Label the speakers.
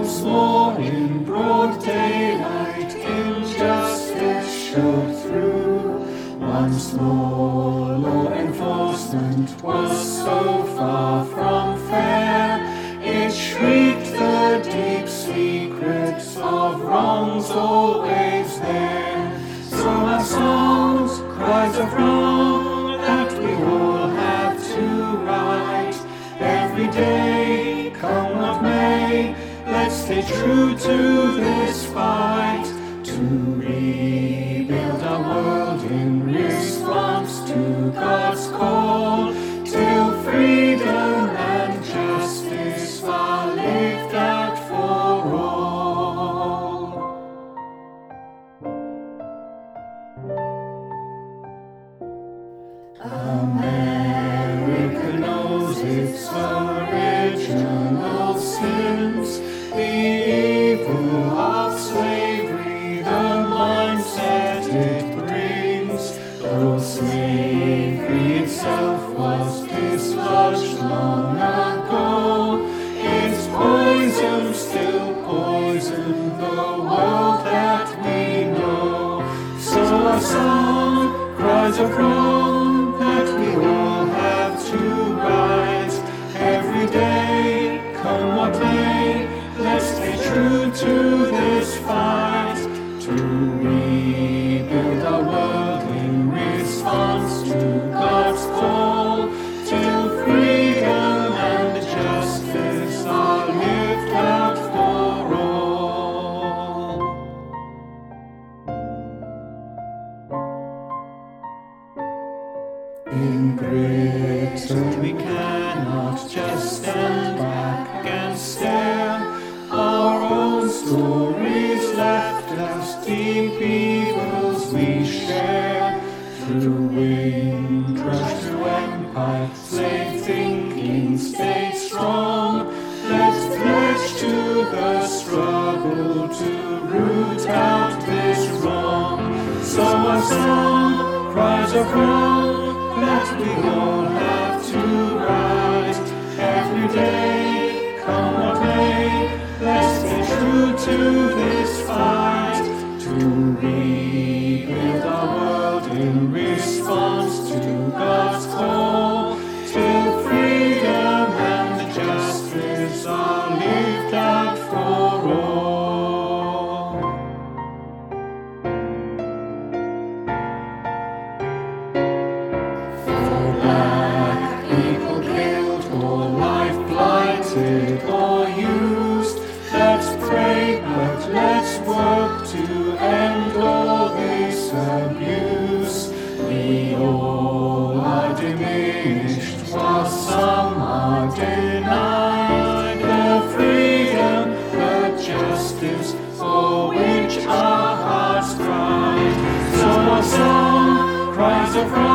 Speaker 1: once more in broad daylight, injustice showed through. Once more law enforcement was so far from fair, it shrieked the deep secrets of wrongs always there. So our songs, cries of wrong, that we all have to right. Every day, come what may, let's stay true to this fight, to rebuild our world in response to God's call, till freedom and justice are lived out for all. America knows its original sins, the evil of slavery, the mindset it brings. Though slavery itself was dislodged long ago, its poison still poisons the world that we know. So our song, cries of wrong, that we all have to right. Every day, come what may, let's stay true to this fight, to rebuild our world in response to God's call, till freedom and justice are lived out for all. In Britain we cannot just stand back and stare. Our own stories left us deep evils we share. Through wind rush to empire, slave thinking stayed strong. Let's pledge to the struggle to root out this wrong. So our song, cries of wrong, that we all have to right. Every day, come what may, let's stay true to this fight, to rebuild our world in response to God's call, till freedom and justice are lived out for all. People killed or life blighted or used, let's pray, but let's work to end all this abuse. We all are diminished while some are denied the freedom, the justice for which our hearts cry. So our song, cries of wrong,